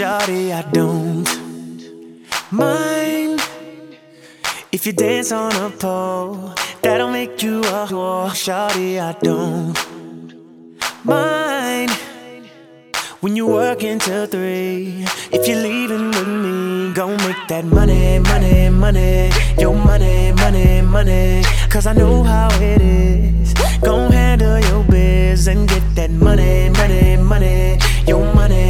shawty, I don't mind if you dance on a pole. That'll make you a whore. Shawty, I don't mind when you work until 3. If you're leaving with me, gon' make that money, money, money. Your money, money, money. Cause I know how it is. Gon' handle your biz and get that money, money, money. Your money